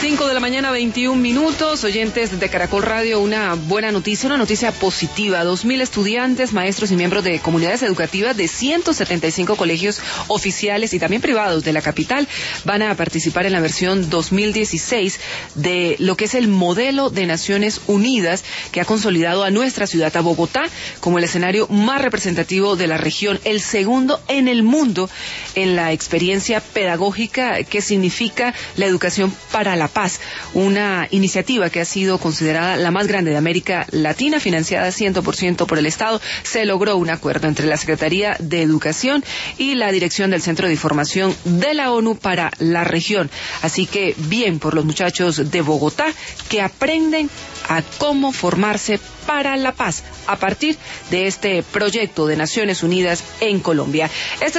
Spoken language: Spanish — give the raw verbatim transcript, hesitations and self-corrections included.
cinco de la mañana, veintiún minutos. Oyentes de Caracol Radio, una buena noticia, una noticia positiva. Dos mil estudiantes, maestros y miembros de comunidades educativas de ciento setenta y cinco colegios oficiales y también privados de la capital van a participar en la versión dos mil dieciséis de lo que es el modelo de Naciones Unidas que ha consolidado a nuestra ciudad, a Bogotá, como el escenario más representativo de la región, el segundo en el mundo en la experiencia pedagógica que significa la educación para la paz, una iniciativa que ha sido considerada la más grande de América Latina, financiada cien por ciento por el Estado. Se logró un acuerdo entre la Secretaría de Educación y la Dirección del Centro de Información de la ONU para la región. Así que bien por los muchachos de Bogotá que aprenden a cómo formarse para la paz a partir de este proyecto de Naciones Unidas en Colombia. Este